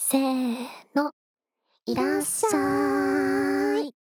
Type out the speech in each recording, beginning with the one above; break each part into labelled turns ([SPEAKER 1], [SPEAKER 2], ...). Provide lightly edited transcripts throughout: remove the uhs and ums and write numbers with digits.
[SPEAKER 1] せーの、いらっしゃい。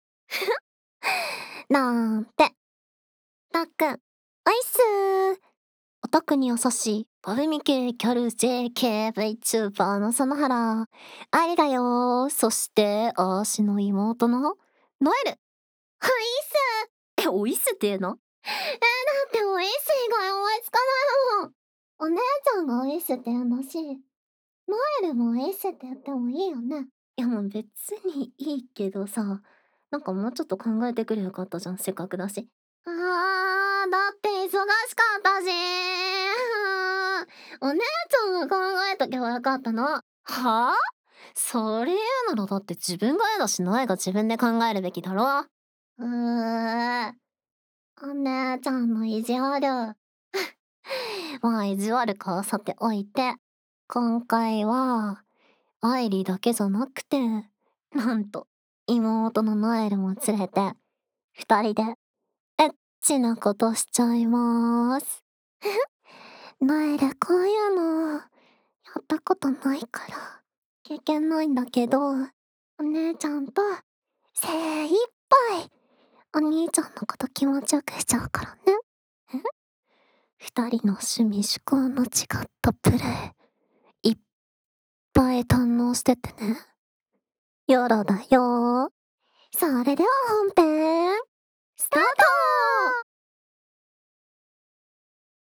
[SPEAKER 1] なんて。たっくん、おいっすー。オタクに優しい、バルミ系キャル JKVTuber の園原。ありだよー。そして、あーしの妹の、ノエル。おいっすー。おいっすって言うの？だっておいっす以外思いつかないもん。お姉ちゃんがおいっすって言うんだし、ノエルもおいっすって言ってもいいよね。いやもう別にいいけどさ、なんかもうちょっと考えてくれよかったじゃん、せっかくだし。だって忙しかったし。お姉ちゃんが考えとけばよかったの。はぁ？それ言うならだって自分が嫌だし、ノエが自分で考えるべきだろ。お姉ちゃんの意地悪。まあ意地悪かはさておいて、今回は、愛梨だけじゃなくて、なんと、妹のノエルも連れて、二人で、エッチなことしちゃいまーす。ノエル、こういうの、やったことないから、経験ないんだけど、お姉ちゃんと、精一杯、お兄ちゃんのこと気持ちよくしちゃうからね。二人の趣味趣向の違ったプレイ、いっぱい堪能してってね。よろだよー。それでは本編、スタート